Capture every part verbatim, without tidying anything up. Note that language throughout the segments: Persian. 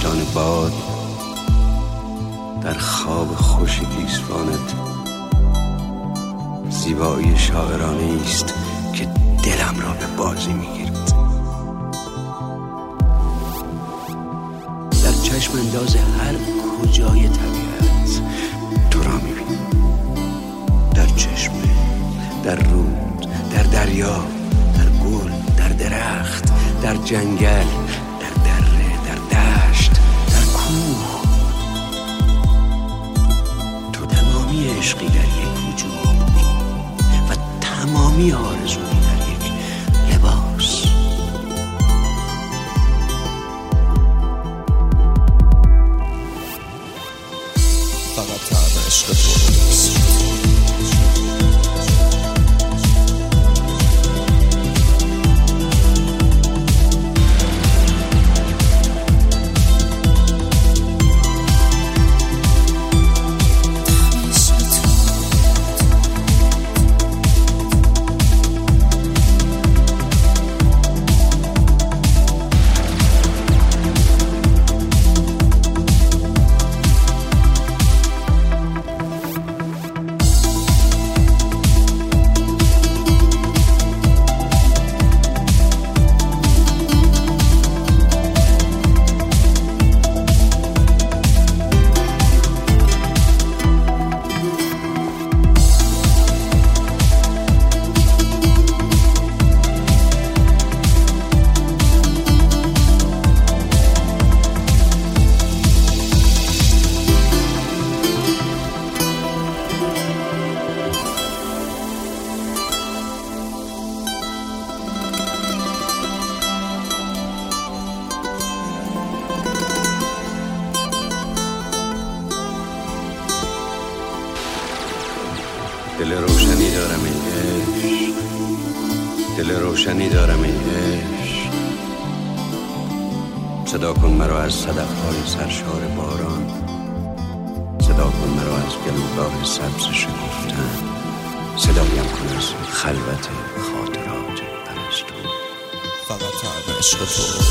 وجدان باد، در خواب خوش گیسوانت زیبایی شاعرانه است که دلم را به بازی میگیرد. در چشم انداز هر کجای طبیعت تو را میبینم، در چشمه، در رود، در دریا، در گل، در درخت، در جنگل، در دره، در دشت، در کوه. تو تمامی عشقی در یک وجود و تمامی آرزویی در یک لباس. فقط طعم عشق تو دل روشنی دارم ای عشق، دل روشنی دارم ای عشق. صدا کن مرا از صدف‌های سرشار باران، صدا کن مرا از گلوگاه سبز شکفتن، صدایم کن از خلوت خاطرات پرستو. فقط طعم عشق تو.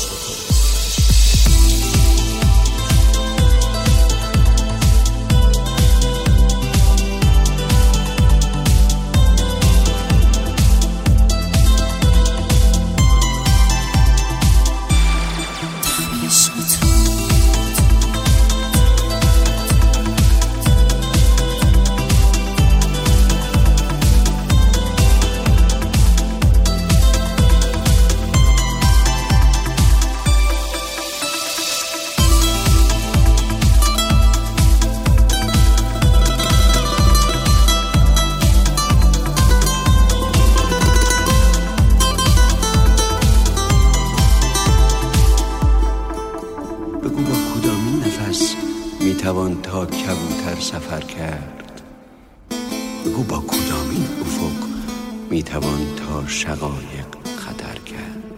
بگو با کدامین نفس میتوان تا کبوتر سفر کرد؟ بگو با کدامین افق میتوان تا شقایق خطر کرد؟